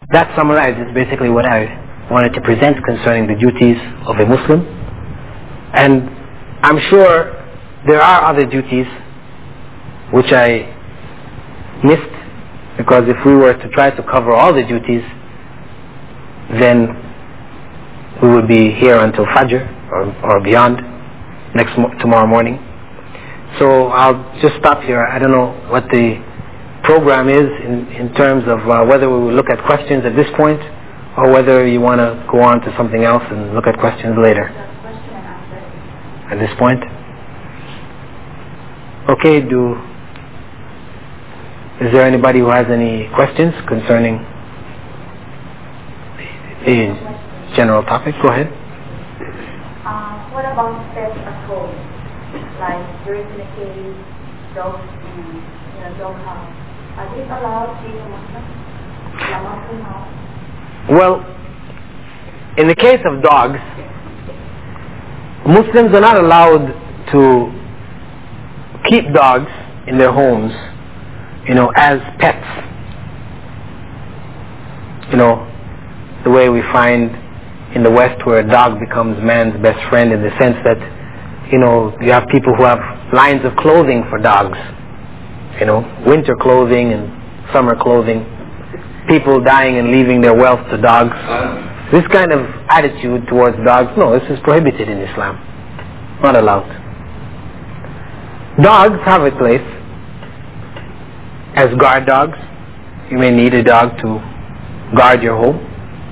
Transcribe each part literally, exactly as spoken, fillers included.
that summarizes basically what I wanted to present concerning the duties of a Muslim. And I'm sure there are other duties which I missed, because if we were to try to cover all the duties, then we would be here until Fajr or, or beyond next mo- tomorrow morning. So I'll just stop here. I don't know what the program is in, in terms of uh, whether we will look at questions at this point or whether you want to go on to something else and look at questions later. At this point? Okay, do is there anybody who has any questions concerning the general topic? Go ahead. Uh, what about pets at home? Like birds in a cage, dogs in a dog house. Are these allowed in a Muslim house? Well, in the case of dogs, Muslims are not allowed to keep dogs in their homes, you know, as pets. You know, the way we find in the West where a dog becomes man's best friend, in the sense that, you know, you have people who have lines of clothing for dogs. You know, winter clothing and summer clothing. People dying and leaving their wealth to dogs. This kind of attitude towards dogs, no, this is prohibited in Islam. Not allowed. Dogs have a place as guard dogs. You may need a dog to guard your home.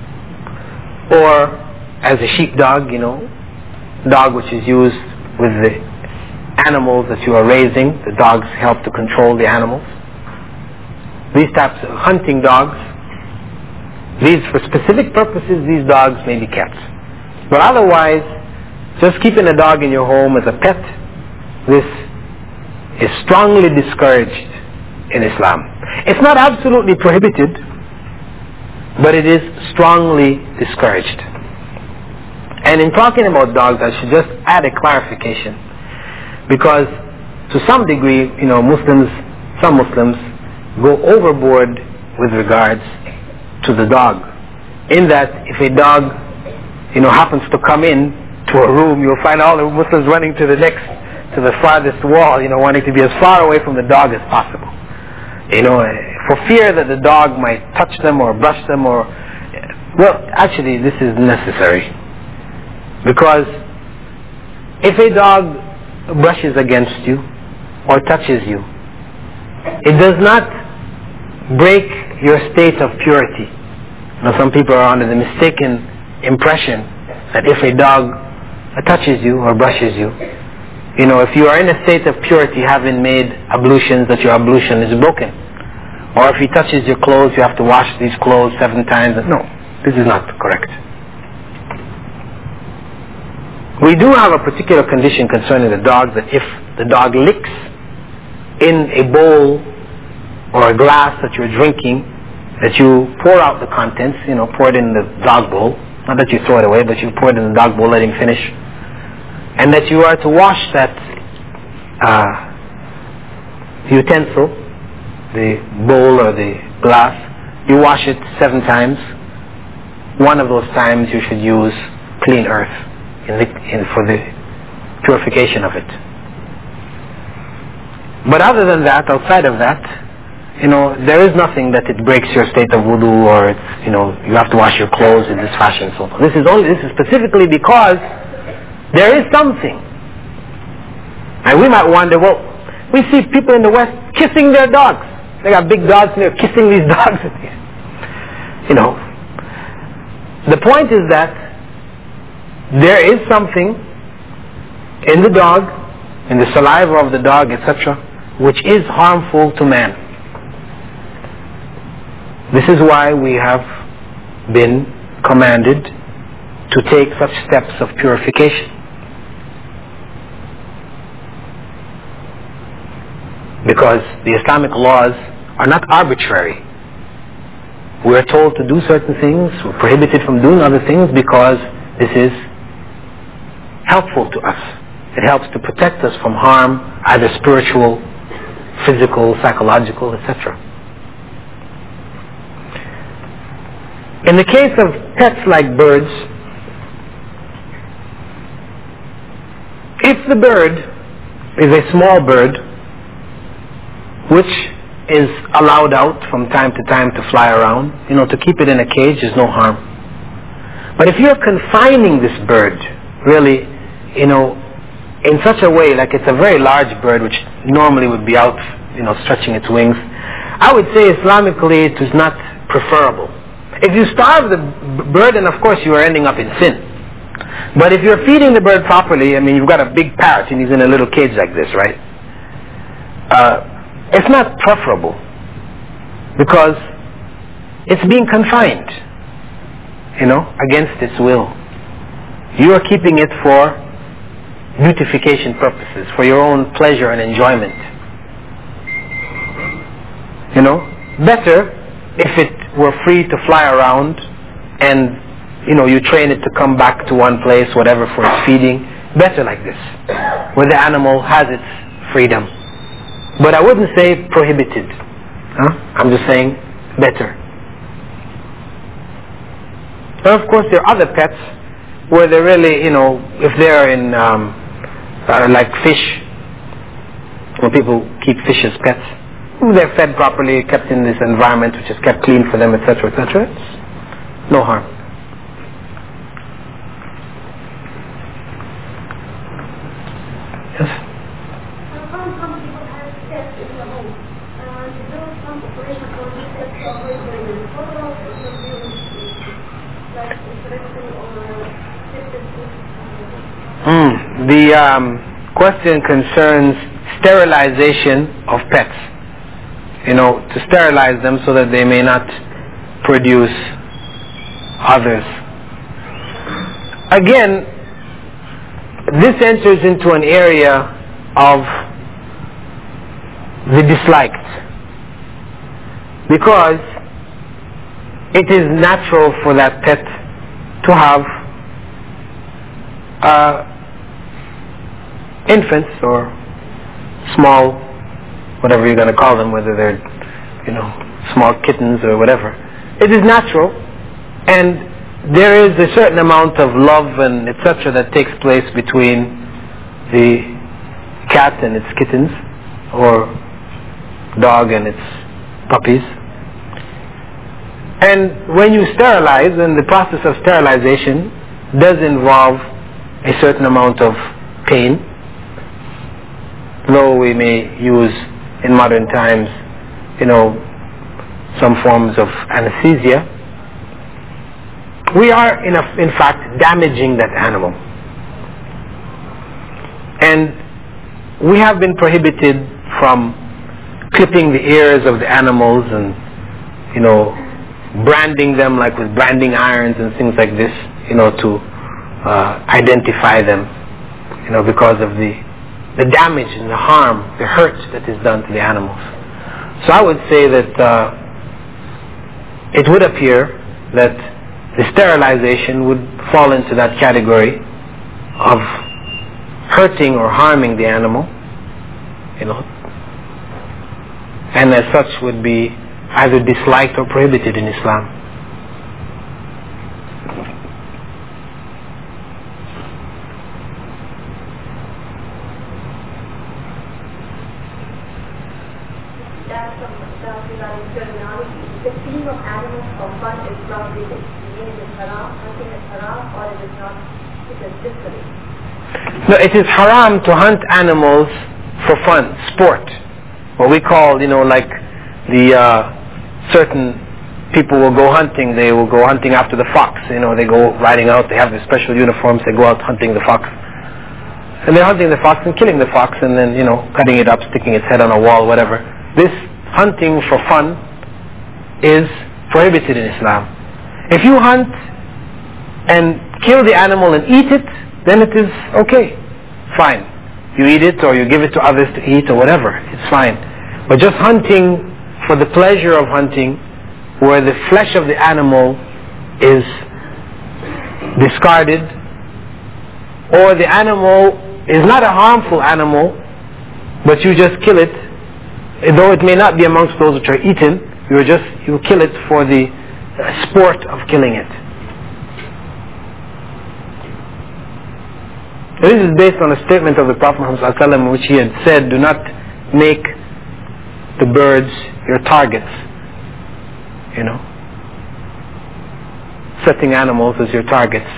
Or as a sheepdog, you know, dog which is used with the animals that you are raising. The dogs help to control the animals. These types of hunting dogs, these for specific purposes, these dogs may be kept. But otherwise, just keeping a dog in your home as a pet, this is strongly discouraged in Islam. It's not absolutely prohibited, but it is strongly discouraged. And in talking about dogs, I should just add a clarification, because to some degree, you know, Muslims, some Muslims go overboard with regards to the dog, in that if a dog, you know, happens to come in to a room, you'll find all the Muslims running to the next, to the farthest wall, you know, wanting to be as far away from the dog as possible. You know, for fear that the dog might touch them or brush them or... Well, actually, this is necessary. Because if a dog brushes against you or touches you, it does not break your state of purity. Now, some people are under the mistaken impression that if a dog touches you or brushes you, you know, if you are in a state of purity, having made ablutions, that your ablution is broken. Or if he touches your clothes, you have to wash these clothes seven times. No, this is not correct. We do have a particular condition concerning the dog, that if the dog licks in a bowl or a glass that you're drinking, that you pour out the contents, you know, pour it in the dog bowl. Not that you throw it away, but you pour it in the dog bowl, let him finish. And that you are to wash that uh, utensil, the bowl or the glass. You wash it seven times. One of those times you should use clean earth in the, in, for the purification of it. But other than that, outside of that, you know, there is nothing that it breaks your state of wudu, or it's, you know, you have to wash your clothes in this fashion. So this is only, this is specifically because there is something. And we might wonder, well, we see people in the West kissing their dogs. They got big dogs and they're kissing these dogs. You know, the point is that there is something in the dog, in the saliva of the dog, et cetera, which is harmful to man. This is why we have been commanded to take such steps of purification. Because the Islamic laws are not arbitrary. We are told to do certain things, we're prohibited from doing other things because this is helpful to us. It helps to protect us from harm, either spiritual, physical, psychological, et cetera. In the case of pets like birds, if the bird is a small bird which is allowed out from time to time to fly around, you know, to keep it in a cage is no harm. But if you're confining this bird, really, you know, in such a way, like it's a very large bird which normally would be out, you know, stretching its wings, I would say Islamically it is not preferable. If you starve the b- bird, then of course you are ending up in sin. But if you're feeding the bird properly, I mean, you've got a big parrot and he's in a little cage like this, right? Uh, it's not preferable because it's being confined, you know, against its will. You are keeping it for beautification purposes, for your own pleasure and enjoyment. You know, better if it were free to fly around and, you know, you train it to come back to one place, whatever, for its feeding. Better like this, where the animal has its freedom. But I wouldn't say prohibited. Huh? I'm just saying better. And of course there are other pets where they're really, you know, if they're in, um, uh, like fish, when people keep fish as pets, they're fed properly, kept in this environment which is kept clean for them, et cetera, et cetera. It's no harm. Yes? Mm, the um, question concerns sterilization of pets. You know, to sterilize them so that they may not produce others. Again, this enters into an area of the disliked, because it is natural for that pet to have uh, infants or small, whatever you're going to call them, whether they're, you know, small kittens or whatever. It is natural, and there is a certain amount of love and et cetera that takes place between the cat and its kittens, or dog and its puppies. And when you sterilize, and the process of sterilization does involve a certain amount of pain, though we may use in modern times, you know, some forms of anesthesia, we are in, a, in fact damaging that animal. And we have been prohibited from clipping the ears of the animals and, you know, branding them like with branding irons and things like this, you know, to uh, identify them, you know, because of the the damage and the harm, the hurt that is done to the animals. So I would say that uh, it would appear that the sterilization would fall into that category of hurting or harming the animal, you know, and as such would be either disliked or prohibited in Islam. The feeding of animals for fun is prohibited. Is it haram? Hunting is haram, or is it not? It is discouraged. No, it is haram to hunt animals for fun, sport. What we call, you know, like the uh, certain people will go hunting. They will go hunting after the fox. You know, they go riding out. They have their special uniforms. They go out hunting the fox, and they're hunting the fox and killing the fox, and then, you know, cutting it up, sticking its head on a wall, whatever. This hunting for fun is prohibited in Islam. If you hunt and kill the animal and eat it, then it is okay, fine. You eat it or you give it to others to eat or whatever, it's fine. But just hunting for the pleasure of hunting, where the flesh of the animal is discarded, or the animal is not a harmful animal, but you just kill it, though it may not be amongst those which are eaten, you just you kill it for the sport of killing it. This is based on a statement of the Prophet Muhammad sallallahu alaihi wasallam, which he had said, do not make the birds your targets, you know, setting animals as your targets.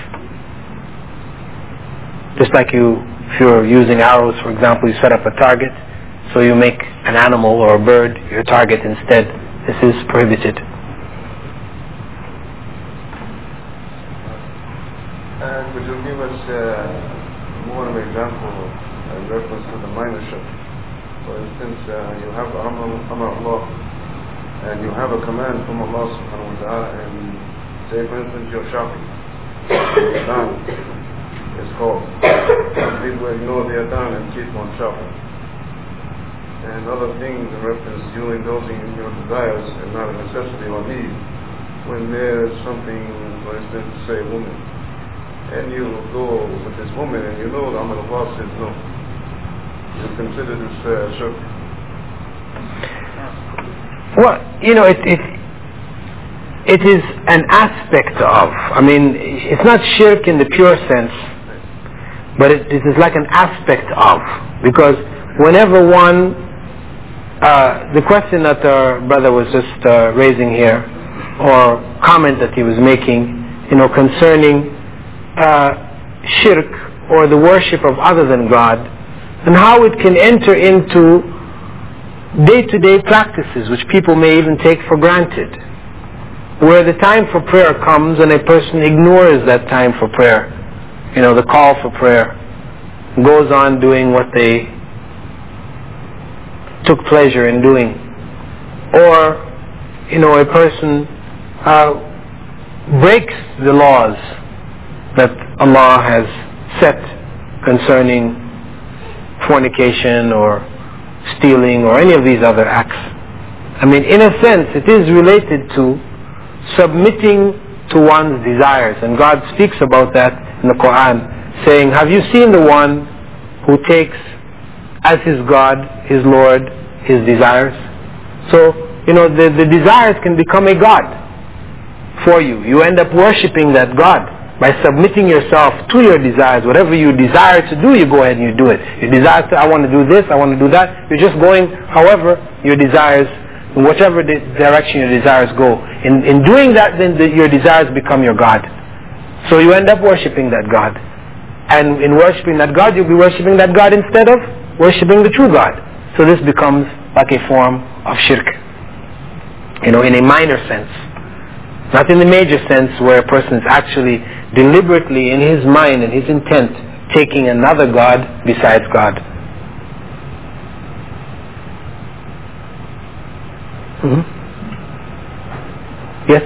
Just like you, if you're using arrows, for example, you set up a target, so you make an animal or a bird your target instead. This is prohibited. And would you give us uh, more of an example in reference to the minorship? For instance, uh, you have Amr Allah, and you have a command from Allah subhanahu wa ta'ala, and say for instance you're shopping. The adhan is called. Some people ignore the adhan and keep on shopping. And other things in reference to you indulging in your desires and not a necessity or need. When there's something, for instance, say a woman, and you go with this woman and you know the Amr Allah says no, you consider this uh, shirk? Well, you know, it, it it is an aspect of, I mean, it's not shirk in the pure sense, but it, it is like an aspect of, because whenever one, uh, the question that our brother was just uh, raising here, or comment that he was making, you know, concerning uh, shirk or the worship of other than God, and how it can enter into day-to-day practices which people may even take for granted, where the time for prayer comes and a person ignores that time for prayer, you know, the call for prayer, goes on doing what they took pleasure in doing. Or, you know, a person uh, breaks the laws that Allah has set concerning fornication or stealing or any of these other acts. I mean, in a sense, it is related to submitting to one's desires, and God speaks about that in the Quran, saying, have you seen the one who takes as his God, his Lord, his desires? So, you know, the, the desires can become a God for you. You end up worshipping that God by submitting yourself to your desires. Whatever you desire to do, you go ahead and you do it. You desire to, I want to do this, I want to do that. You're just going however your desires, in whichever di- direction your desires go. In, in doing that, then the, your desires become your God. So you end up worshipping that God. And in worshipping that God, you'll be worshipping that God instead of worshipping the true God. So this becomes like a form of shirk, you know, in a minor sense. Not in the major sense where a person is actually deliberately in his mind and his intent taking another God besides God. Mm-hmm. Yes?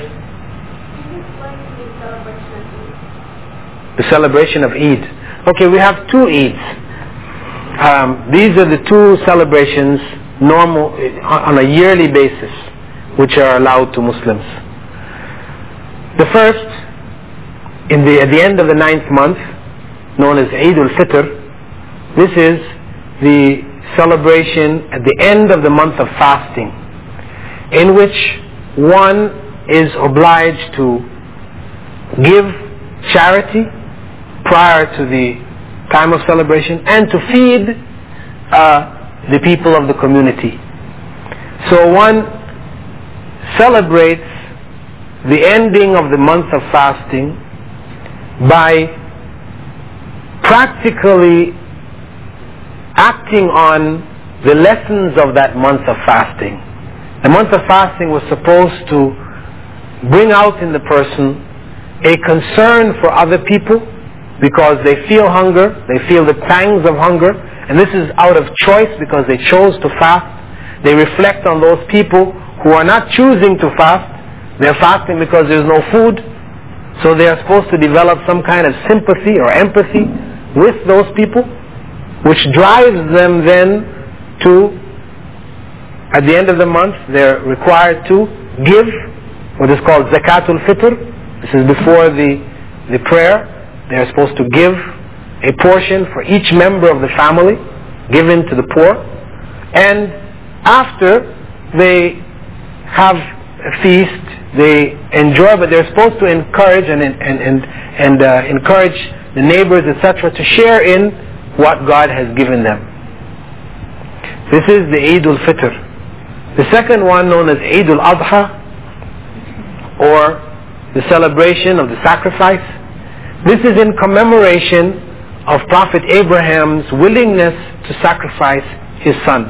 The celebration of Eid. Okay, we have two Eids. Um, these are the two celebrations normal on a yearly basis which are allowed to Muslims. The first, in the, at the end of the ninth month, known as Eid al-Fitr, this is the celebration at the end of the month of fasting, in which one is obliged to give charity prior to the time of celebration and to feed uh, the people of the community. So one celebrates the ending of the month of fasting by practically acting on the lessons of that month of fasting. The month of fasting was supposed to bring out in the person a concern for other people because they feel hunger, they feel the pangs of hunger, and this is out of choice because they chose to fast. They reflect on those people who are not choosing to fast. They're fasting because there's no food, so they are supposed to develop some kind of sympathy or empathy with those people, which drives them then to, at the end of the month, they're required to give what is called Zakatul Fitr. This is before the, the prayer. They're supposed to give a portion for each member of the family, given to the poor. And after they have feast, they enjoy, but they're supposed to encourage and and and, and uh, encourage the neighbors, et cetera, to share in what God has given them. This is the Eid al-Fitr. The second one, known as Eid al-Adha, or the celebration of the sacrifice. This is in commemoration of Prophet Abraham's willingness to sacrifice his son,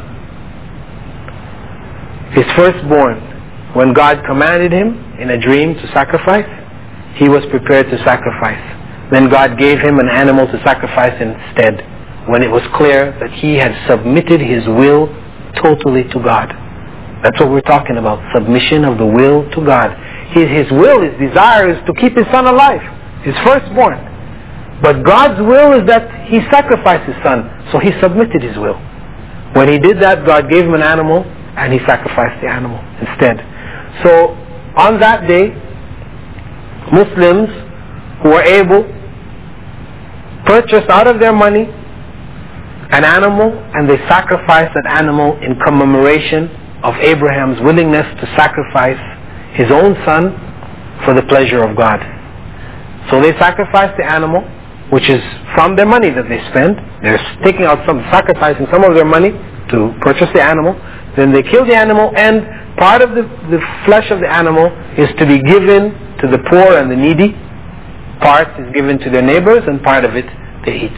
his firstborn. When God commanded him in a dream to sacrifice, he was prepared to sacrifice. Then God gave him an animal to sacrifice instead, when it was clear that he had submitted his will totally to God. That's what we're talking about, submission of the will to God. His, his will, his desire is to keep his son alive, his firstborn. But God's will is that he sacrificed his son, so he submitted his will. When he did that, God gave him an animal, and he sacrificed the animal instead. So, on that day, Muslims who are able purchase out of their money an animal, and they sacrifice that animal in commemoration of Abraham's willingness to sacrifice his own son for the pleasure of God. So they sacrifice the animal, which is from their money that they spend. They're taking out some, sacrificing some of their money to purchase the animal. Then they kill the animal, and part of the, the flesh of the animal is to be given to the poor and the needy. Part is given to their neighbors, and part of it they eat.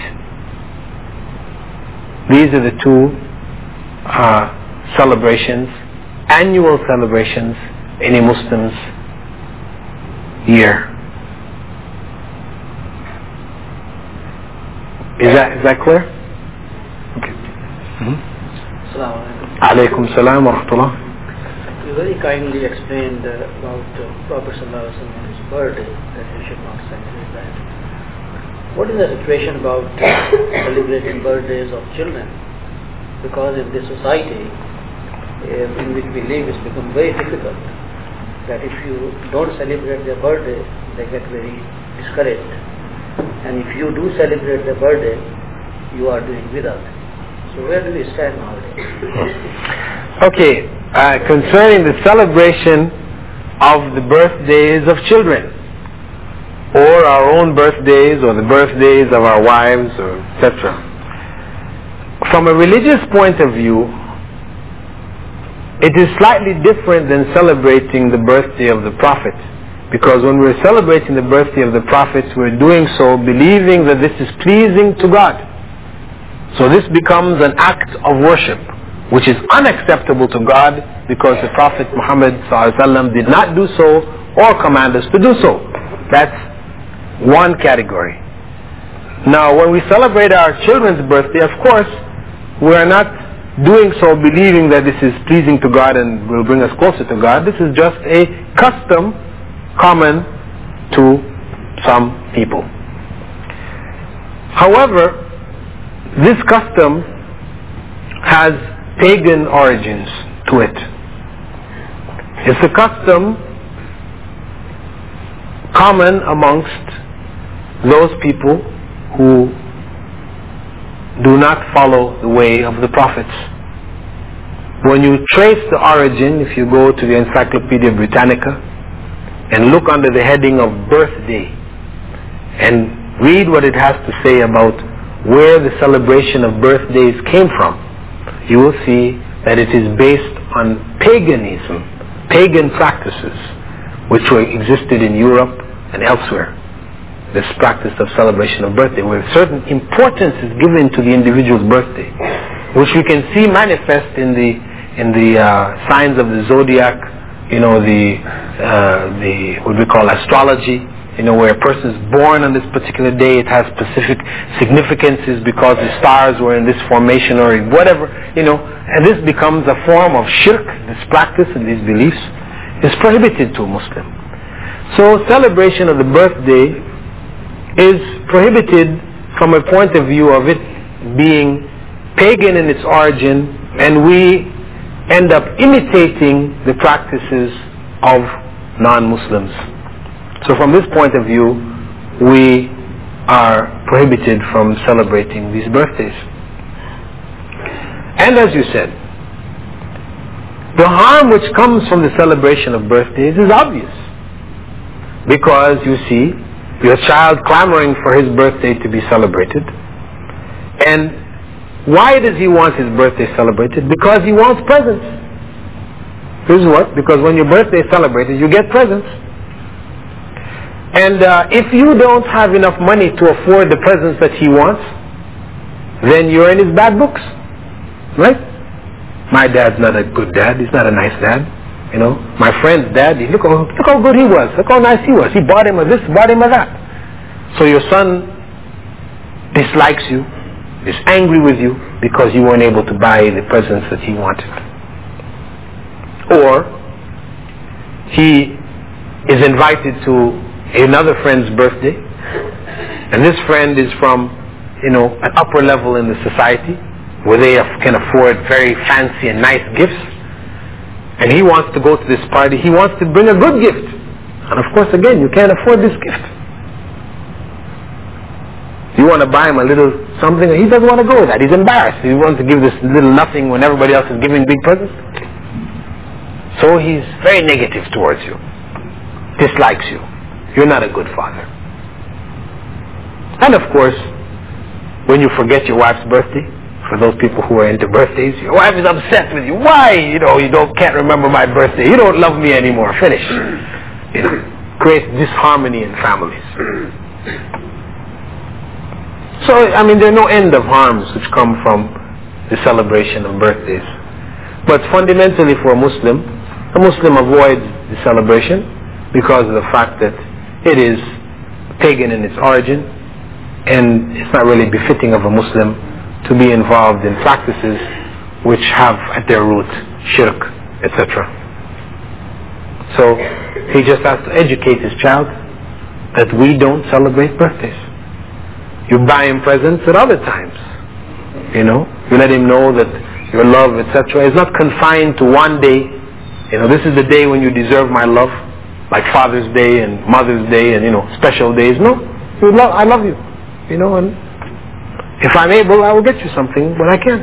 These are the two uh, celebrations, annual celebrations in a Muslim's year. Is that is that clear? Okay. Mm-hmm. Alaykum salam wa rahmatullah. You very kindly explained uh, about uh, Prophet Sallallahu Alaihi Wasallam's birthday, that you should not celebrate that. What is the situation about uh, celebrating birthdays of children? Because in this society uh, in which we live, it's become very difficult. That if you don't celebrate their birthday, they get very discouraged. And if you do celebrate their birthday, you are doing without. So where do we stand nowadays? Okay, uh, concerning the celebration of the birthdays of children, or our own birthdays, or the birthdays of our wives, or et cetera. From a religious point of view, it is slightly different than celebrating the birthday of the Prophet. Because when we're celebrating the birthday of the prophets, we're doing so believing that this is pleasing to God. So this becomes an act of worship, which is unacceptable to God, because the Prophet Muhammad sallallahu alaihi wasallam did not do so or command us to do so. That's one category. Now, when we celebrate our children's birthday, of course, we are not doing so believing that this is pleasing to God and will bring us closer to God. This is just a custom common to some people. However, this custom has pagan origins to it. It's a custom common amongst those people who do not follow the way of the prophets. When you trace the origin, if you go to the Encyclopedia Britannica and look under the heading of birthday and read what it has to say about where the celebration of birthdays came from, you will see that it is based on paganism, pagan practices which were existed in Europe and elsewhere. This practice of celebration of birthday, where certain importance is given to the individual's birthday, which we can see manifest in the in the uh, signs of the zodiac, you know, the uh, the what we call astrology, you know, where a person is born on this particular day, it has specific significances because the stars were in this formation or whatever, you know, and this becomes a form of shirk. This practice and these beliefs is prohibited to a Muslim. So celebration of the birthday is prohibited from a point of view of it being pagan in its origin, and we end up imitating the practices of non-Muslims. So from this point of view, we are prohibited from celebrating these birthdays. And as you said, The harm which comes from the celebration of birthdays is obvious. Because you see your child clamoring for his birthday to be celebrated. And why does he want his birthday celebrated? Because he wants presents. Here's what? Because when your birthday is celebrated, you get presents. And uh, if you don't have enough money to afford the presents that he wants, then you're in his bad books. Right? My dad's not a good dad. He's not a nice dad. You know, my friend's dad, look how, look how good he was. Look how nice he was. He bought him a this, bought him a that. So your son dislikes you, is angry with you because you weren't able to buy the presents that he wanted. Or he is invited to another friend's birthday, and this friend is from, you know, an upper level in the society where they can afford very fancy and nice gifts, and he wants to go to this party. He wants to bring a good gift, and of course, again, you can't afford this gift. You want to buy him a little something, and he doesn't want to go with that. He's embarrassed. He wants to give this little nothing when everybody else is giving big presents. So he's very negative towards you, dislikes you. You're not a good father. And of course, when you forget your wife's birthday, for those people who are into birthdays, your wife is upset with you. Why? You know, you don't can't remember my birthday. You don't love me anymore. Finish. You know, creates disharmony in families. So, I mean, there are no end of harms which come from the celebration of birthdays. But fundamentally for a Muslim, a Muslim avoids the celebration because of the fact that it is pagan in its origin, and it's not really befitting of a Muslim to be involved in practices which have at their root shirk, et cetera. So he just has to educate his child that we don't celebrate birthdays. You buy him presents at other times. You know, you let him know that your love, et cetera, is not confined to one day. You know, this is the day when you deserve my love, like Father's Day and Mother's Day and, you know, special days. No, you love, I love you. You know, and if I'm able, I will get you something when I can.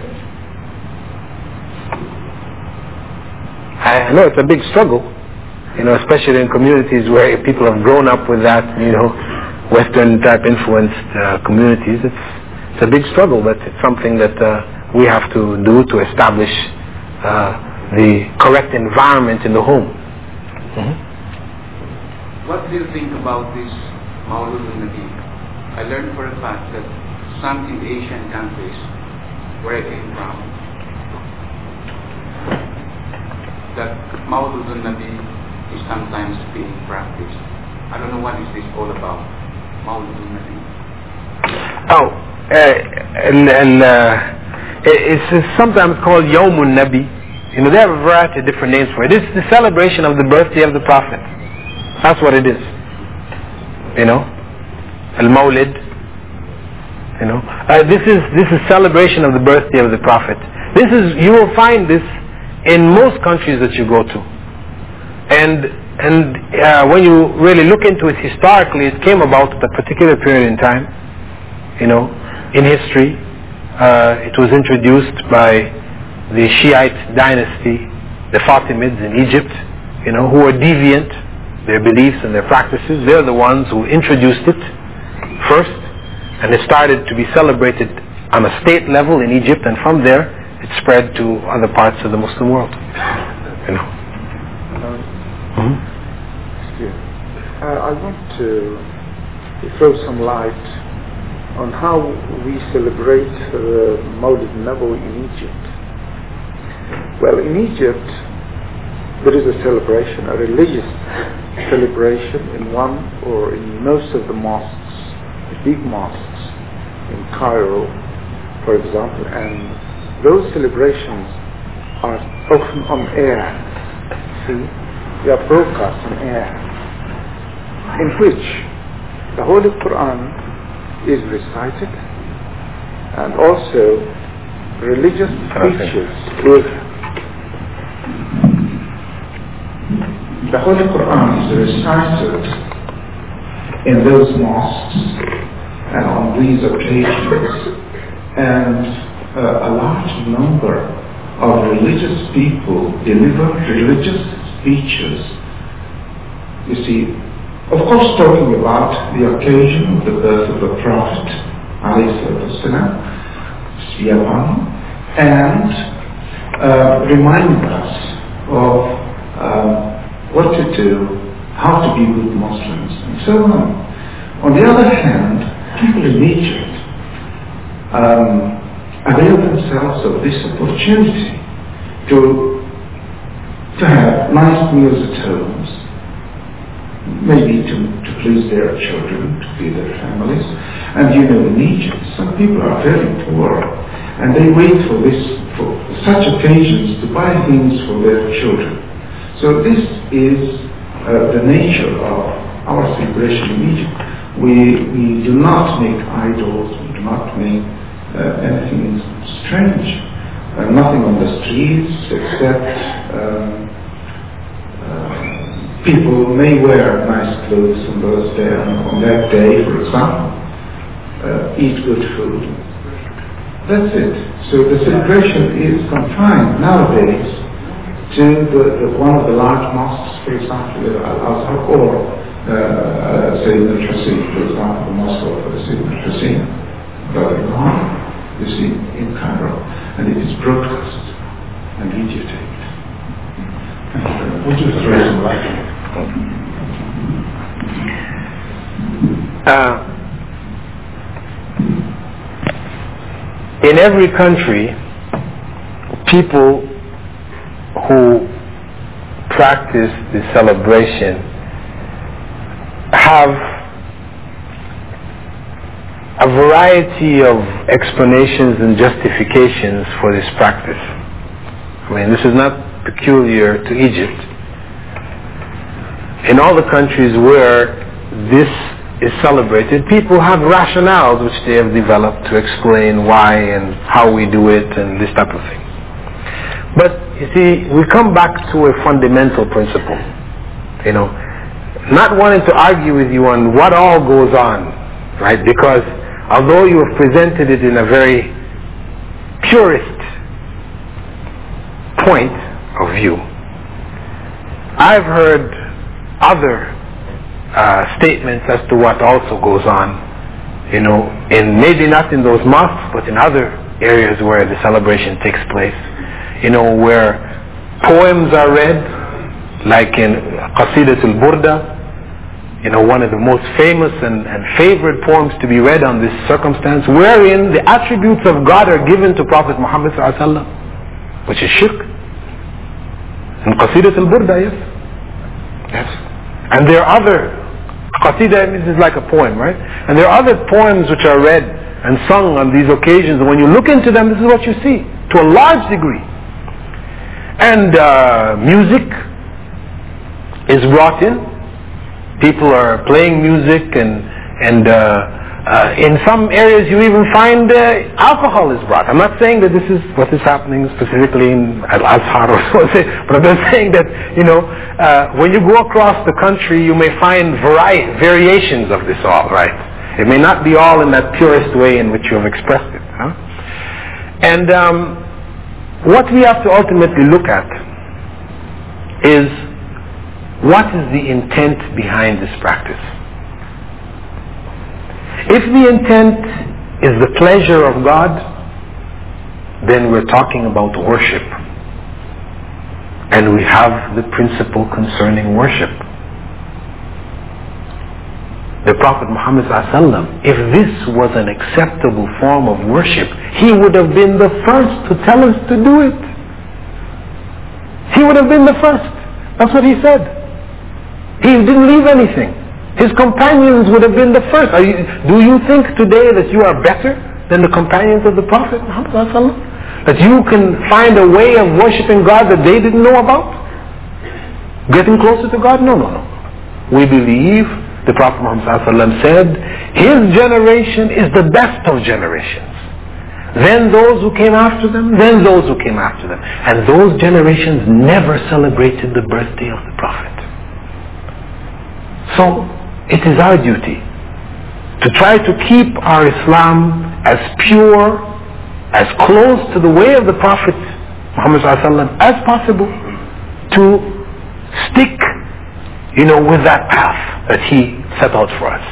I know it's a big struggle, you know, especially in communities where people have grown up with that, you know, Western type influenced uh, communities. It's it's a big struggle, but it's something that uh, we have to do to establish uh, the correct environment in the home. Mm-hmm. What do you think about this Maulud al-Nabi? I learned for a fact that some in Asian countries where I came from, that Maulud al-Nabi is sometimes being practiced. I don't know what is this all about. Maulud al-Nabi. Oh, uh, and, and, uh, it's, it's sometimes called Yawmun Nabi. You know, they have a variety of different names for it. It's the celebration of the birthday of the Prophet. That's what it is. You know, Al-Mawlid. You know, uh, this is this is celebration of the birthday of the Prophet. This is, you will find this in most countries that you go to, and and uh, when you really look into it historically, it came about at a particular period in time. You know, in history, uh, it was introduced by the Shiite dynasty, the Fatimids in Egypt. You know, who were deviant, their beliefs and their practices. They're the ones who introduced it first. And it started to be celebrated on a state level in Egypt, and from there it spread to other parts of the Muslim world. You know. Mm-hmm. uh, I want to throw some light on how we celebrate uh, Mawlid Nabawi in Egypt. Well, in Egypt there is a celebration, a religious celebration in one or in most of the mosques, big mosques in Cairo, for example, and those celebrations are often on air. See, they are broadcast on air, in which the Holy Quran is recited, and also religious speeches with the Holy Quran is recited in those mosques and on these occasions, and uh, a large number of religious people deliver religious speeches. You see, of course talking about the occasion of the birth of the Prophet, alayhi salam, peace be upon him, and uh, reminding us of uh, what to do, how to be good Muslims, and so on. On the other hand, people in Egypt um, avail themselves of this opportunity to to have nice meals at homes, maybe to, to please their children, to feed their families. And you know, in Egypt, some people are very poor, and they wait for this, for such occasions to buy things for their children. So this is uh, the nature of our celebration in Egypt. We, we do not make idols, we do not make uh, anything strange, uh, nothing on the streets except um, uh, people may wear nice clothes on those day, on that day, for example, uh, eat good food. That's it. So the celebration is confined nowadays to the, the, one of the large mosques, for example, Al-Azhar, or Uh, uh, Sayyid al-Hussein, for example, the mosque of Sayyid al-Hussein, brother-in-law, you see, in Cairo, and it is broadcast and videotaped. Would you throw some light on it? Uh, in every country, people who practice the celebration have a variety of explanations and justifications for this practice. I mean, this is not peculiar to Egypt. In all the countries where this is celebrated, people have rationales which they have developed to explain why and how we do it and this type of thing. But you see, we come back to a fundamental principle, you know, not wanting to argue with you on what all goes on, right? Because although you have presented it in a very purist point of view, I've heard other uh, statements as to what also goes on, you know, in maybe not in those mosques, but in other areas where the celebration takes place, you know, where poems are read, like in Qasidat al-Burda, you know, one of the most famous and, and favorite poems to be read on this circumstance, wherein the attributes of God are given to Prophet Muhammad sallallahu alaihi wasallam, which is shirk. And Qasidat al-Burda, yes. Yes. And there are other, Qasidah is like a poem, right? And there are other poems which are read and sung on these occasions. And when you look into them, this is what you see, to a large degree. And uh, music is brought in. People are playing music, and and uh, uh, in some areas you even find uh, alcohol is brought. I'm not saying that this is what is happening specifically in Al-Azhar or so, but I'm just saying that, you know, uh, when you go across the country, you may find vari- variations of this all, right? It may not be all in that purest way in which you have expressed it. Huh? And um, what we have to ultimately look at is, what is the intent behind this practice? If the intent is the pleasure of God, then we're talking about worship. And we have the principle concerning worship. The Prophet Muhammad sallallahu alaihi wasallam, if this was an acceptable form of worship, he would have been the first to tell us to do it. He would have been the first. That's what he said. He didn't leave anything. His companions would have been the first. Are you, do you think today that you are better than the companions of the Prophet Muhammad sallallahu alaihi wasallam? That you can find a way of worshiping God that they didn't know about? Getting closer to God? No, no, no. We believe the Prophet Muhammad sallallahu alaihi wasallam said, his generation is the best of generations. Then those who came after them, then those who came after them. And those generations never celebrated the birthday of the Prophet. So, it is our duty to try to keep our Islam as pure, as close to the way of the Prophet Muhammad sallallahu alaihi wasallam as possible to stick, you know, with that path that he set out for us.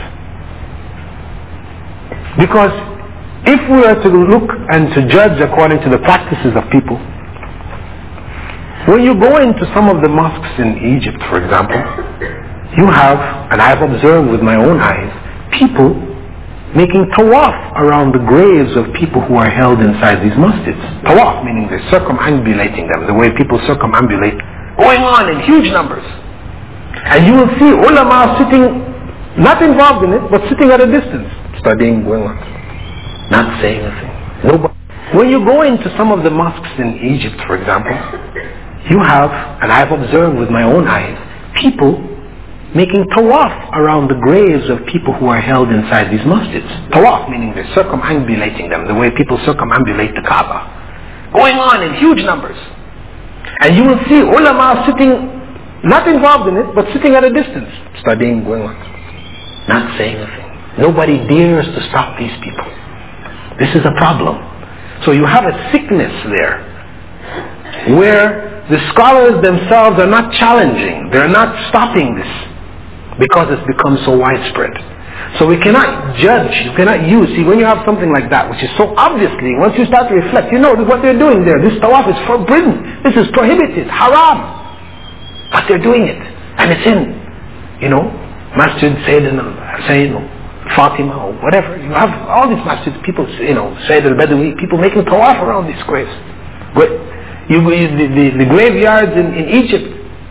Because if we are to look and to judge according to the practices of people, when you go into some of the mosques in Egypt, for example, you have, and I have observed with my own eyes, people making tawaf around the graves of people who are held inside these masjids. Tawaf meaning they're circumambulating them, the way people circumambulate, going on in huge numbers. And you will see ulama sitting, not involved in it, but sitting at a distance, studying, going on, not saying a thing. Nobody. When you go into some of the mosques in Egypt, for example, you have, and I have observed with my own eyes, people making tawaf around the graves of people who are held inside these masjids. Tawaf meaning they're circumambulating them, the way people circumambulate the Kaaba, going on in huge numbers. And you will see ulama sitting, not involved in it, but sitting at a distance, studying, going on, not saying a thing. Nobody dares to stop these people. This is a problem. So you have a sickness there, where the scholars themselves are not challenging, they're not stopping this, because it's become so widespread. So we cannot judge, you cannot use, see when you have something like that, which is so obviously, once you start to reflect, you know what they're doing there, this tawaf is forbidden, this is prohibited, haram, but they're doing it, and it's in, you know, Masjid Sayyidina Hussain or Fatima or whatever, you have all these masjids, people, you know, Sayyid al-Badawi, people making tawaf around these graves. But you, you the, the, the graveyards in, in Egypt,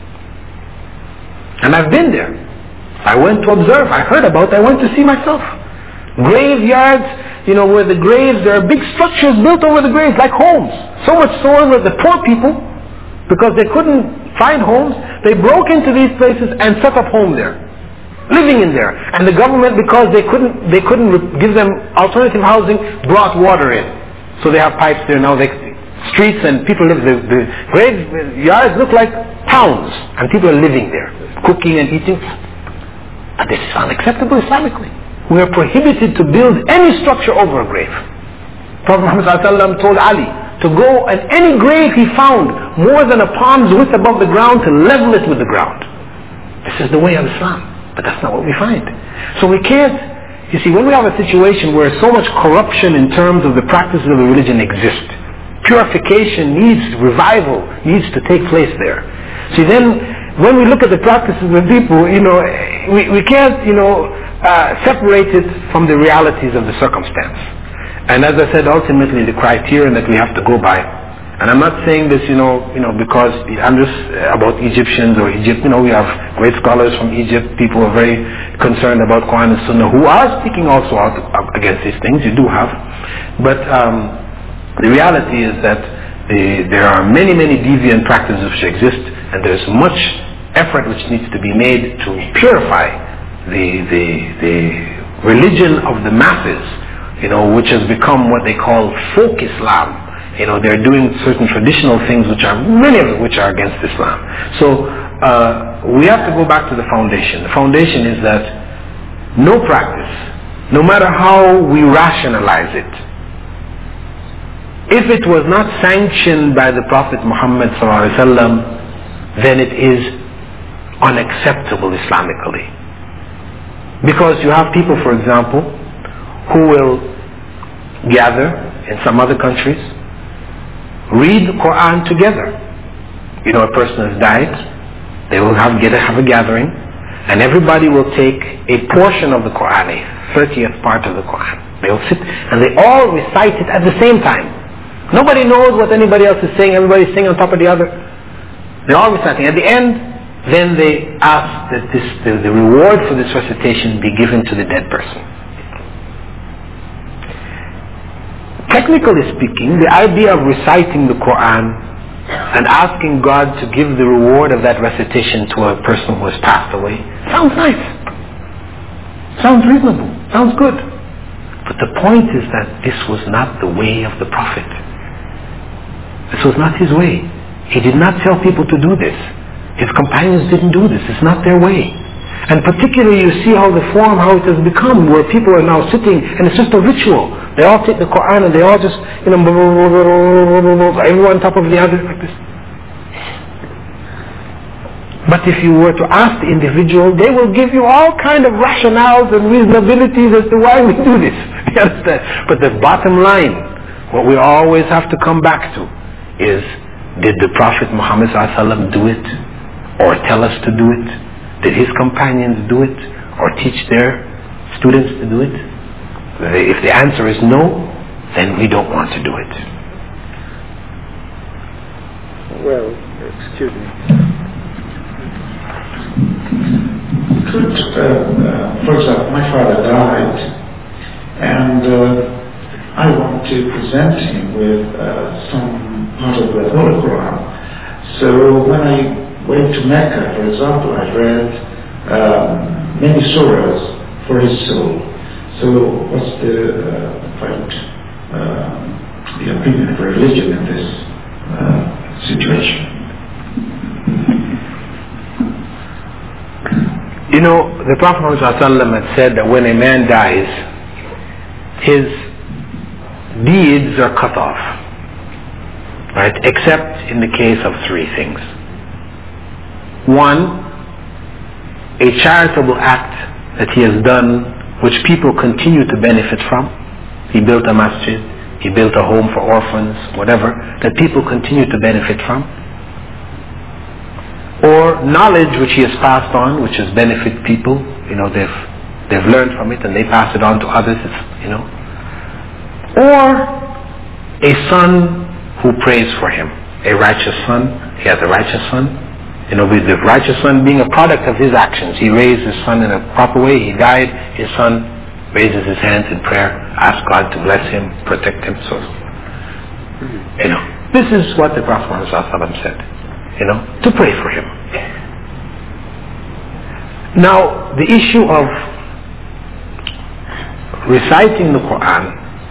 and I've been there, I went to observe, I heard about it, I went to see myself. Graveyards, you know, where the graves, there are big structures built over the graves, like homes. So much so that the poor people, because they couldn't find homes, they broke into these places and set up home there, living in there. And the government, because they couldn't, they couldn't give them alternative housing, brought water in. So they have pipes there now, they, streets and people live, the, the graveyards look like towns, and people are living there, cooking and eating. But this is unacceptable Islamically. We are prohibited to build any structure over a grave. Prophet Muhammad told Ali to go and any grave he found more than a palm's width above the ground to level it with the ground. This is the way of Islam. But that's not what we find. So we can't, you see, when we have a situation where so much corruption in terms of the practices of the religion exist, purification needs, revival needs to take place there. See, then when we look at the practices of people, you know, we, we can't, you know, uh, separate it from the realities of the circumstance. And as I said, ultimately the criterion that we have to go by, and I'm not saying this, you know, you know, because I'm just about Egyptians or Egypt, you know, we have great scholars from Egypt, people are very concerned about Quran and Sunnah who are speaking also out against these things, you do have. But um, the reality is that the, there are many, many deviant practices which exist, and there's much effort which needs to be made to purify the, the, the religion of the masses, you know, which has become what they call folk Islam. You know, they're doing certain traditional things which are, many of which are against Islam. So, uh, we have to go back to the foundation. The foundation is that no practice, no matter how we rationalize it, if it was not sanctioned by the Prophet Muhammad sallallahu alaihi wasallam, then it is unacceptable Islamically. Because you have people, for example, who will gather in some other countries, read the Quran together. You know, a person has died, they will have, get a, have a gathering, and everybody will take a portion of the Quran, a thirtieth part of the Quran. They will sit, and they all recite it at the same time. Nobody knows what anybody else is saying, everybody's saying on top of the other. They're all reciting. At the end, then they ask that this, the, the reward for this recitation be given to the dead person. Technically speaking, the idea of reciting the Quran and asking God to give the reward of that recitation to a person who has passed away sounds nice. Sounds reasonable. Sounds good. But the point is that this was not the way of the Prophet. This was not his way. He did not tell people to do this. His companions didn't do this. It's not their way. And particularly you see how the form, how it has become, where people are now sitting, and it's just a ritual. They all take the Quran and they all just, you know, everyone on top of the other like this. But if you were to ask the individual, they will give you all kind of rationales and reasonabilities as to why we do this. You understand? But the bottom line, what we always have to come back to is, did the Prophet Muhammad ﷺ do it? Or tell us to do it? Did his companions do it? Or teach their students to do it? If the answer is no, then we don't want to do it. Well, excuse me. Could, uh, uh, for example, my father died, and uh, I want to present him with uh, some part of the Holy Quran. So when I went to Mecca, for example, I read um, many surahs for his soul. So what's the uh, point, uh, the opinion of religion in this uh, situation? You know, the Prophet Muhammad had said that when a man dies, his deeds are cut off, right? Except in the case of three things. One, a charitable act that he has done which people continue to benefit from. He built a masjid, he built a home for orphans, whatever, that people continue to benefit from. Or knowledge which he has passed on, which has benefited people, you know, they've they've learned from it and they pass it on to others, you know. Or a son who prays for him, a righteous son, he has a righteous son, you know, with the righteous son being a product of his actions. He raised his son in a proper way, he died, his son raises his hands in prayer, asks God to bless him, protect him, so, you know. This is what the Prophet Muhammad said, you know, to pray for him. Now, the issue of reciting the Quran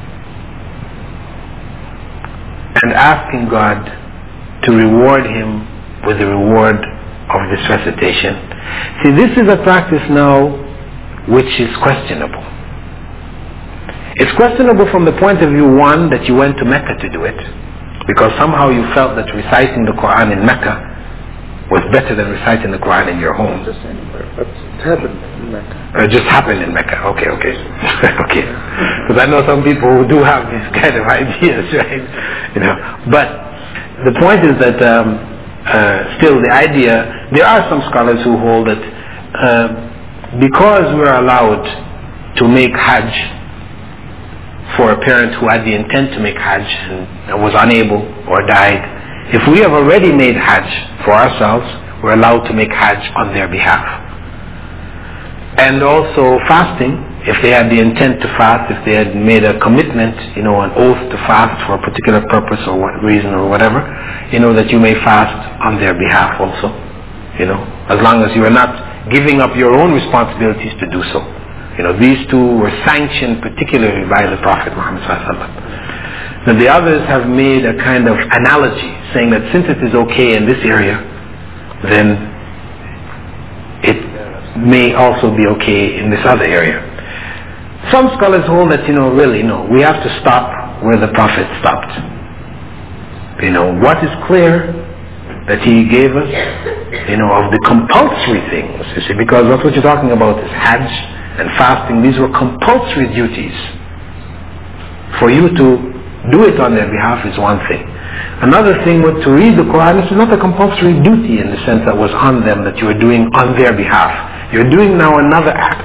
and asking God to reward him with the reward of this recitation. See, this is a practice now which is questionable. It's questionable from the point of view, one, that you went to Mecca to do it, because somehow you felt that reciting the Quran in Mecca was better than reciting the Quran in your home. Just anywhere, but it happened in Mecca. It just happened in Mecca. Okay, okay. Okay. Because I know some people who do have these kind of ideas, right? You know. But the point is that um, uh, still the idea, there are some scholars who hold that uh, because we're allowed to make Hajj for a parent who had the intent to make Hajj and was unable or died, if we have already made Hajj for ourselves, we're allowed to make Hajj on their behalf. And also fasting, if they had the intent to fast, if they had made a commitment, you know, an oath to fast for a particular purpose or what reason or whatever, you know, that you may fast on their behalf also, you know, as long as you are not giving up your own responsibilities to do so. You know, these two were sanctioned particularly by the Prophet Muhammad sallallahu alaihi wasallam. Now the others have made a kind of analogy, saying that since it is okay in this area, then it may also be okay in this other area. Some scholars hold that, you know, really, no, we have to stop where the Prophet stopped. You know, what is clear that he gave us, you know, of the compulsory things, you see, because that's what you're talking about is Hajj and fasting. These were compulsory duties. For you to do it on their behalf is one thing. Another thing was to read the Quran. This is not a compulsory duty in the sense that was on them that you were doing on their behalf. You're doing now another act.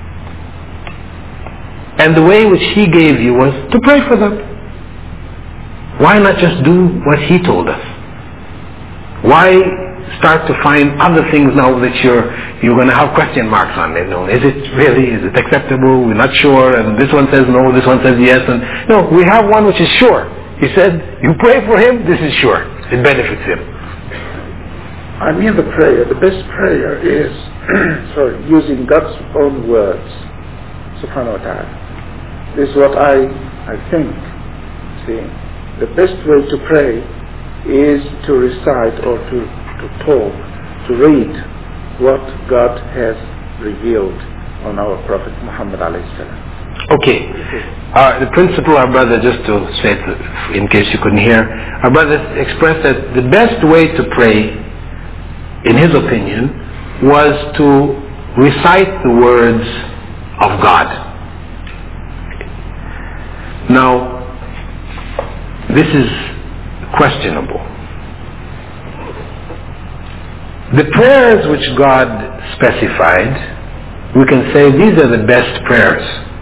And the way which he gave you was to pray for them. Why not just do what he told us? Why start to find other things now that you're you're going to have question marks on it? You know, is it really, is it acceptable? We're not sure, and this one says no, this one says yes, and no, we have one which is sure. He said, you pray for him, this is sure. It benefits him. I mean the prayer, the best prayer is sorry, using God's own words, subhanahu wa ta'ala. This is what I I think. See, the best way to pray is to recite or to, to talk, to read what God has revealed on our Prophet Muhammad alayhi salam. Okay. Uh, the principle, our brother, just to say it in case you couldn't hear, our brother expressed that the best way to pray, in his opinion, was to recite the words of God. Now, this is questionable. The prayers which God specified, we can say these are the best prayers.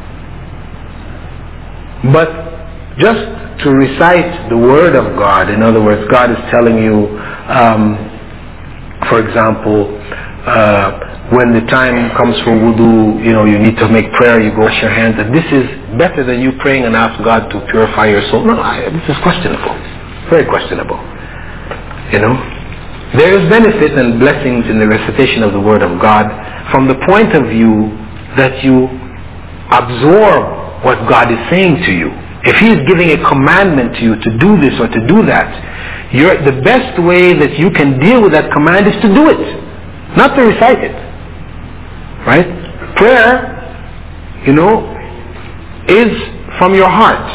But just to recite the word of God, in other words, God is telling you, um, for example, uh, when the time comes for wudu, you know, you need to make prayer, you wash your hands, that this is better than you praying and ask God to purify your soul. No, I, this is questionable. Very questionable. You know? There is benefit and blessings in the recitation of the word of God from the point of view that you absorb what God is saying to you. If He is giving a commandment to you to do this or to do that, you're, the best way that you can deal with that command is to do it, not to recite it. Right? Prayer, you know, is from your heart.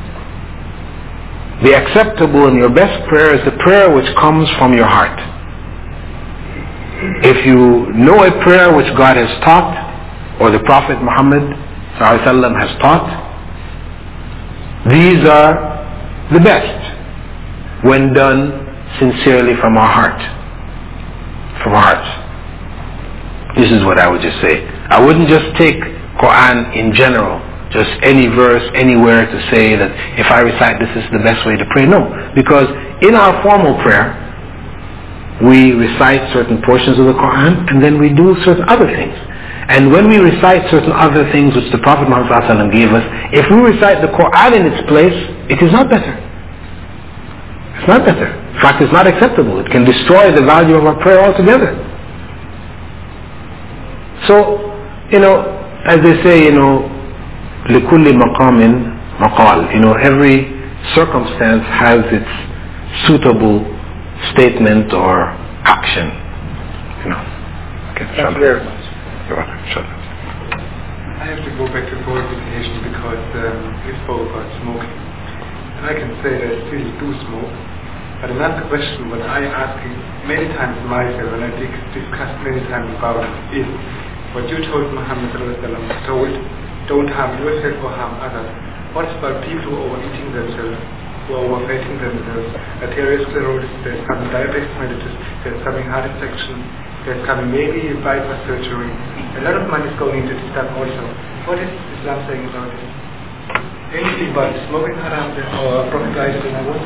The acceptable and your best prayer is the prayer which comes from your heart. If you know a prayer which God has taught, or the Prophet Muhammad ﷺ has taught, these are the best when done sincerely from our heart. From our hearts. This is what I would just say. I wouldn't just take Quran in general, just any verse, anywhere to say that if I recite this, this is the best way to pray. No, because in our formal prayer, we recite certain portions of the Quran and then we do certain other things. And when we recite certain other things which the Prophet Muhammad ﷺ gave us, if we recite the Quran in its place, it is not better. It's not better. In fact, it's not acceptable. It can destroy the value of our prayer altogether. So, you know, as they say, you know, لِكُلِّ مَقَامٍ مَقَالٍ. You know, every circumstance has its suitable statement or action. You know. Okay, thank you very much. You're welcome. Sure. I have to go back to purification because um, we spoke about smoking. And I can say that I still do smoke. But another question what I ask many times myself when I discuss many times about it is what you told Muhammad told, don't harm yourself or harm others. What about people who are overeating themselves, who are overfeeding themselves, arteriosclerosis, there's coming diabetes mellitus, there's coming heart infection, there's coming maybe bypass surgery. A lot of money is going into this stuff also. What is Islam saying about this? Anything about smoking haram or propaganda?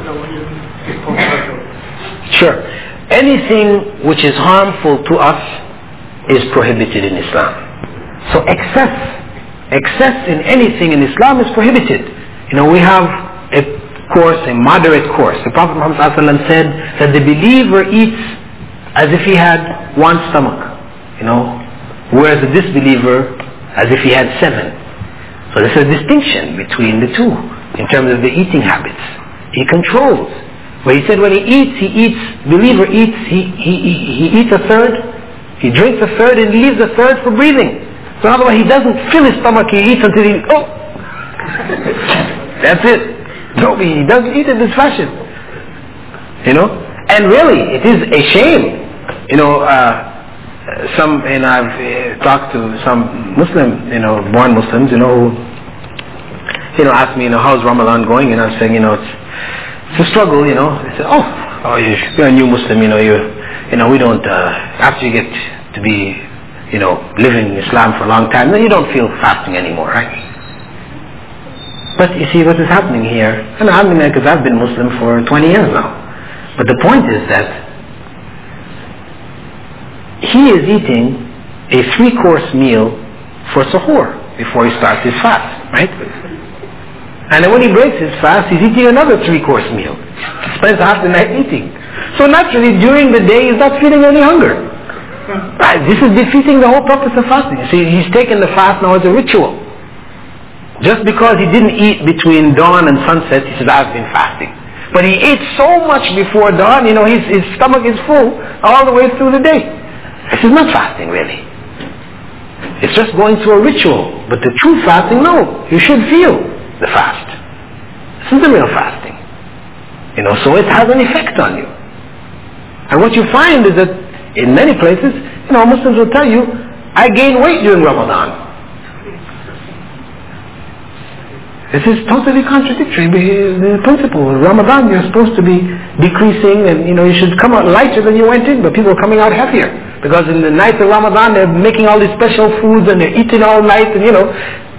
Sure. Anything which is harmful to us is prohibited in Islam. So excess, excess in anything in Islam is prohibited. You know, we have a course, a moderate course. The Prophet Muhammad ﷺ said that the believer eats as if he had one stomach, you know, whereas the disbeliever as if he had seven. So there's a distinction between the two in terms of the eating habits. He controls. But he said when he eats, he eats, believer eats, he, he, he, he eats a third, he drinks a third and leaves a third for breathing. So otherwise he doesn't fill his stomach, he eats until he, oh, that's it. No, he doesn't eat in this fashion. You know? And really, it is a shame. You know, uh, some, and I've uh, talked to some Muslim, you know, born Muslims, you know, who, you know, asked me, you know, how's Ramadan going? And I was saying, you know, it's, it's a struggle, you know. They said, oh, oh, you're a new Muslim, you know, you, you know, we don't, uh, after you get to be, you know, living Islam for a long time, then you don't feel fasting anymore, right? But you see what is happening here, and I mean, because I've been Muslim for twenty years now. But the point is that he is eating a three-course meal for suhoor before he starts his fast, right? And then when he breaks his fast, he's eating another three-course meal. He spends half the night eating. So naturally, during the day, he's not feeling any hunger. Right? This is defeating the whole purpose of fasting. See, he's taken the fast now as a ritual. Just because he didn't eat between dawn and sunset, he says, I've been fasting. But he ate so much before dawn, you know, his, his stomach is full all the way through the day. This is not fasting, really. It's just going through a ritual. But the true fasting, no. You should feel the fast. This is the real fasting. You know, so it has an effect on you. And what you find is that in many places, you know, Muslims will tell you, I gain weight during Ramadan. This is totally contradictory. The principle in Ramadan, you're supposed to be decreasing, and you know you should come out lighter than you went in, but people are coming out heavier because in the night of Ramadan they're making all these special foods and they're eating all night, and you know.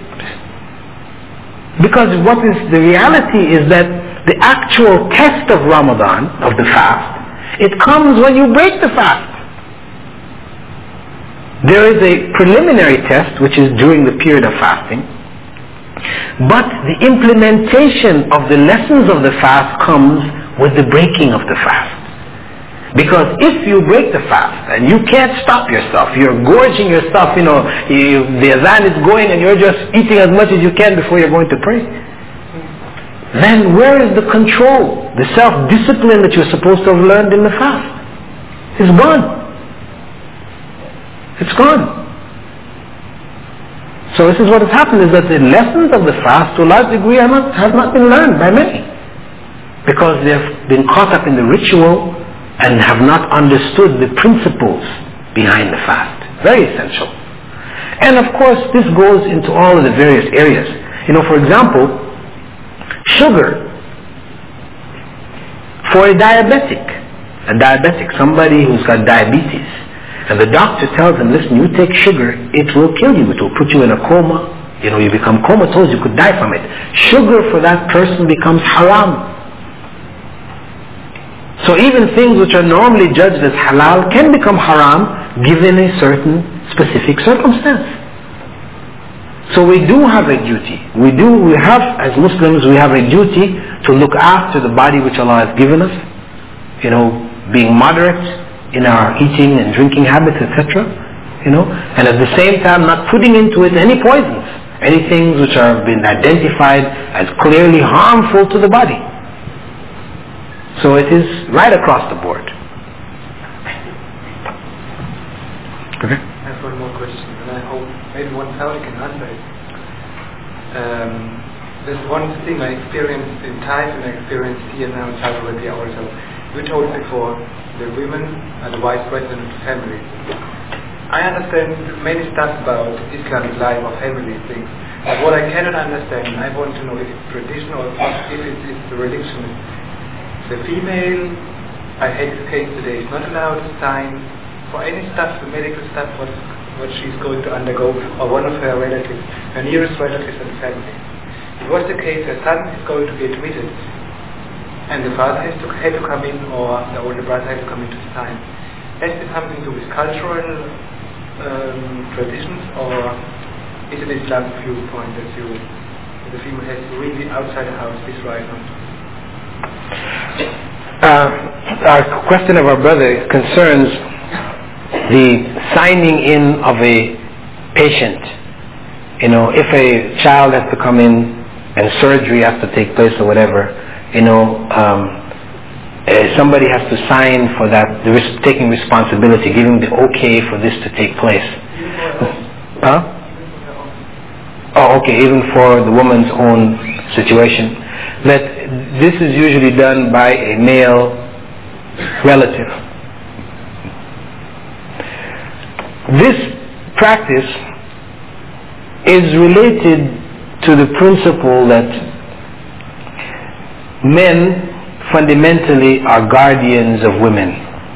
Because what is the reality is that the actual test of Ramadan, of the fast, it comes when you break the fast. There is a preliminary test which is during the period of fasting. But the implementation of the lessons of the fast comes with the breaking of the fast. Because if you break the fast and you can't stop yourself, you're gorging yourself, you know, you, the azan is going and you're just eating as much as you can before you're going to pray, then where is the control, the self-discipline that you're supposed to have learned in the fast? It's gone. It's gone. So this is what has happened, is that the lessons of the fast to a large degree have not, have not been learned by many. Because they have been caught up in the ritual and have not understood the principles behind the fast. Very essential. And of course this goes into all of the various areas. You know, for example, sugar. For a diabetic, a diabetic, somebody who's got diabetes, and the doctor tells him, listen, you take sugar, it will kill you. It will put you in a coma. You know, you become comatose, you could die from it. Sugar for that person becomes haram. So even things which are normally judged as halal can become haram given a certain specific circumstance. So we do have a duty. We do, we have, as Muslims, we have a duty to look after the body which Allah has given us. You know, being moderate in our eating and drinking habits, et cetera. You know, and at the same time not putting into it any poisons, any things which have been identified as clearly harmful to the body. So it is right across the board. Okay. I have one more question, and I hope maybe one fellow can answer it. Um, there's one thing I experienced in Thai and I experienced here now in Saudi Arabia also. You told before, the women are the vice president of the family. I understand many stuff about Islamic life or family things, but what I cannot understand, I want to know if it's tradition or if it is the religion. The female, I hate the case today, is not allowed to sign for any stuff, the medical stuff, what, what she's going to undergo, or one of her relatives, her nearest relatives in the family. It was the case, her son is going to be admitted, and the father has to, had to come in, or the older brother has to come in to sign. Has it something to do with cultural um, traditions, or is it an Islamic viewpoint that you, that the female has to really outside the house this right on? Uh, our question of our brother concerns the signing in of a patient. You know, if a child has to come in and surgery has to take place or whatever, you know, um, uh, somebody has to sign for that, the res- taking responsibility, giving the okay for this to take place. Huh? Oh, okay, even for the woman's own situation. That this is usually done by a male relative. This practice is related to the principle that men fundamentally are guardians of women,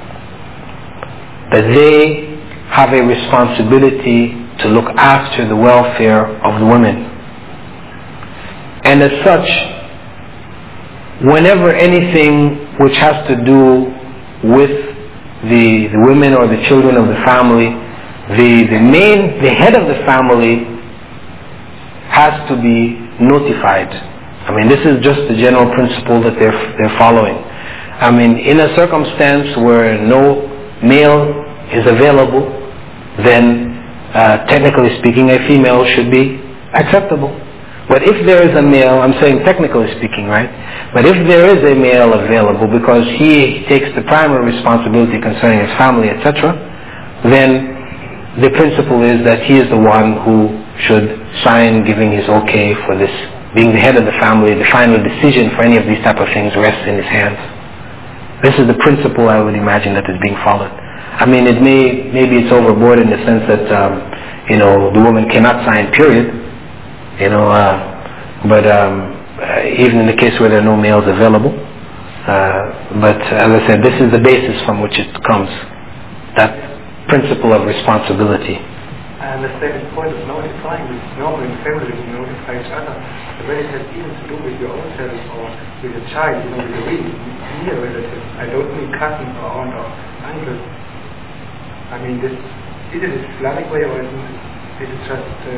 that they have a responsibility to look after the welfare of the women. And as such, whenever anything which has to do with the, the women or the children of the family, the, the main, the head of the family has to be notified. I mean, this is just the general principle that they're they're following. I mean, in a circumstance where no male is available, then uh, technically speaking, a female should be acceptable. But if there is a male, I'm saying technically speaking, right? But if there is a male available because he takes the primary responsibility concerning his family, et cetera, then the principle is that he is the one who should sign giving his okay for this. Being the head of the family, the final decision for any of these type of things rests in his hands. This is the principle I would imagine that is being followed. I mean, it may, maybe it's overboard in the sense that, um, you know, the woman cannot sign, period. You know, uh, but um, uh, even in the case where there are no males available. Uh, but as I said, this is the basis from which it comes. That principle of responsibility. I understand the point of notifying. It's normal in families to notify each other. But when it has even to do with your own self or with a child, you know, with a really near relative, I don't mean cousin or aunt or uncle. I mean, this, is it an Islamic way or is it just uh,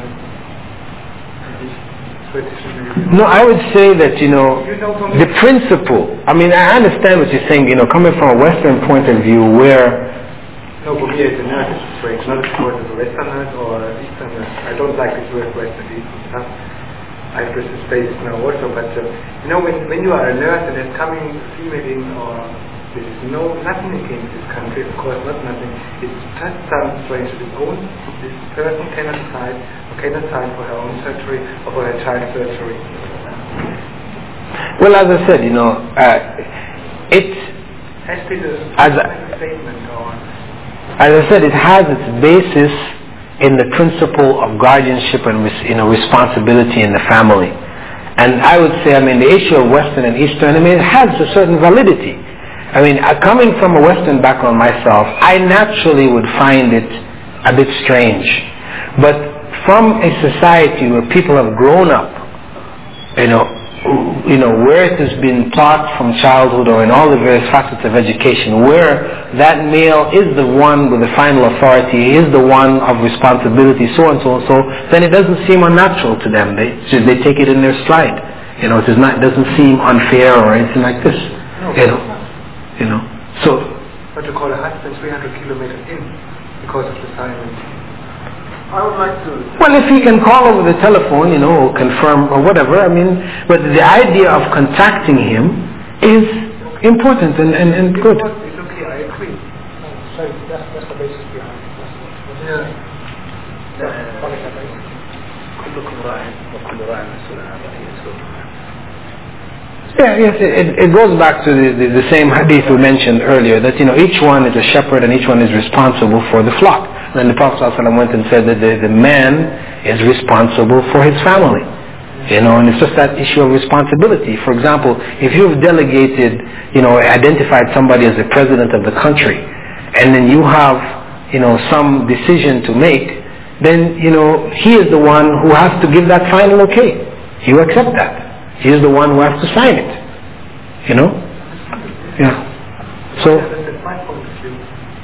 traditional? No, I would say that, you know, the principle, I mean, I understand what you're saying, you know, coming from a Western point of view where No, for me as a nurse it's strange, not because of a Western nurse or an Eastern nurse. I don't like this word Western Eastern stuff. I press the space now also, but uh, you know, when, when you are a nurse and there's coming female in or there is no, nothing against this country, of course not nothing, it just sounds strange that its own, this person cannot decide or cannot sign for her own surgery or for her child's surgery. Well, as I said, you know, uh, it's has to be the as a statement or As I said, it has its basis in the principle of guardianship and you know, responsibility in the family. And I would say, I mean, the issue of Western and Eastern, I mean, it has a certain validity. I mean, coming from a Western background myself, I naturally would find it a bit strange. But from a society where people have grown up, you know, you know, where it has been taught from childhood or in all the various facets of education, where that male is the one with the final authority, is the one of responsibility, so and so and so, then it doesn't seem unnatural to them. They they take it in their stride. You know, it is not, it doesn't seem unfair or anything like this. no, You know, you know. So. But to call a husband three hundred kilometers in because of the silence. I would like to... Well, if he can call over the telephone, you know, or confirm or whatever, I mean, but the idea of contacting him is important and, and, and good. It's okay, I agree. Oh, sorry, that's, that's the basis behind it. That's what, Yeah, yes, it, it goes back to the, the, the same hadith we mentioned earlier, that, you know, each one is a shepherd and each one is responsible for the flock. And the Prophet ﷺ went and said that the, the man is responsible for his family. You know, and it's just that issue of responsibility. For example, if you've delegated, you know, identified somebody as the president of the country, and then you have, you know, some decision to make, then, you know, he is the one who has to give that final okay. You accept that. He is the one who has to sign it. You know? Yeah. So... That's my point of view.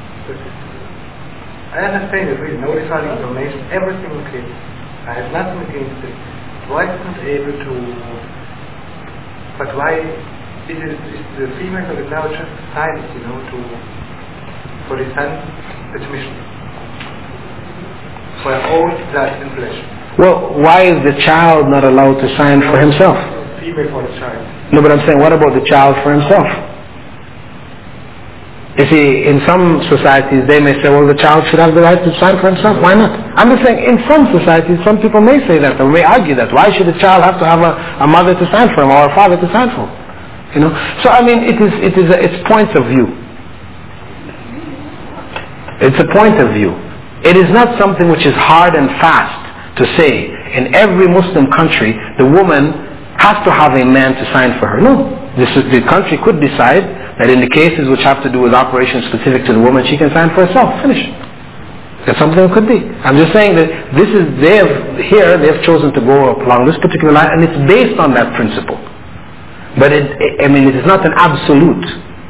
I understand it really, notifying information, everything okay. I have nothing against it. Why is not able to... But why is, it, is the female of it now just decided, you know, to... for the son's admission? For her own blood and flesh. Well, why is the child not allowed to sign for himself? Female for the child. No, but I'm saying, what about the child for himself? You see, in some societies, they may say, well, the child should have the right to sign for himself. Why not? I'm just saying, in some societies, some people may say that, or may argue that. Why should the child have to have a, a mother to sign for him, or a father to sign for him? You know? So, I mean, it is, it is, a, it's points of view. It's a point of view. It is not something which is hard and fast to say. In every Muslim country, the woman has to have a man to sign for her. No. This is, the country could decide that in the cases which have to do with operations specific to the woman, she can sign for herself. Finish. That's something it could be. I'm just saying that this is, they have, here, they have chosen to go along this particular line, and it's based on that principle. But it, I mean, it is not an absolute.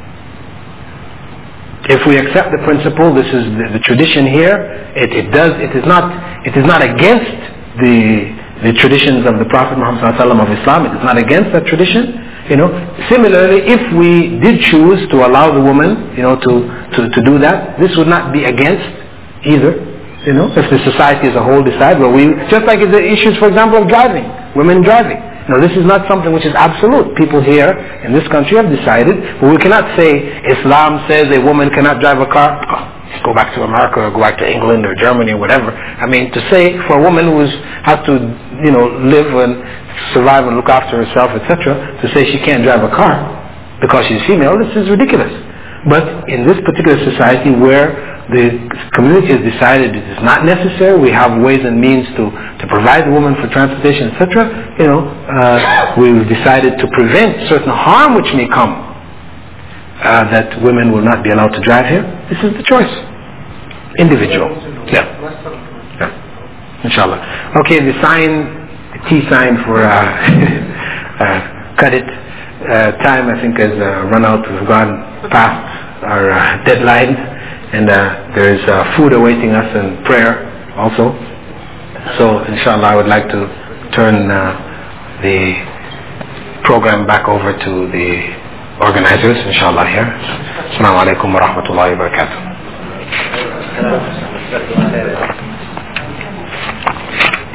If we accept the principle, this is the, the tradition here, it, it does, it is not, it is not against the, the traditions of the Prophet Muhammad ﷺ of Islam, it is not against that tradition. You know, similarly, if we did choose to allow the woman, you know, to, to, to do that, this would not be against either. You know, if the society as a whole decide, well, we, just like the issues, for example, of driving, women driving. Now, this is not something which is absolute. People here in this country have decided, but we cannot say Islam says a woman cannot drive a car. go back to America or go back to England or Germany or whatever. I mean, to say for a woman who's has to, you know, live and survive and look after herself, et cetera, to say she can't drive a car because she's female, this is ridiculous. But in this particular society where the community has decided it is not necessary, we have ways and means to, to provide the woman for transportation, et cetera, you know, uh, we've decided to prevent certain harm which may come, uh, that women will not be allowed to drive here. This is the choice. Individual. Yeah. Yeah. Inshallah. Okay, the sign, the T sign for uh, uh, cut it. Uh, time I think has uh, run out. We've gone past our uh, deadline, and uh, there is uh, food awaiting us and prayer also. So inshallah, I would like to turn uh, the program back over to the organizers, inshallah, here. Assalamu alaikum wa rahmatullahi wa barakatuh.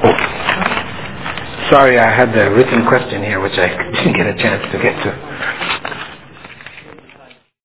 Oh. Sorry, I had the written question here which I didn't get a chance to get to.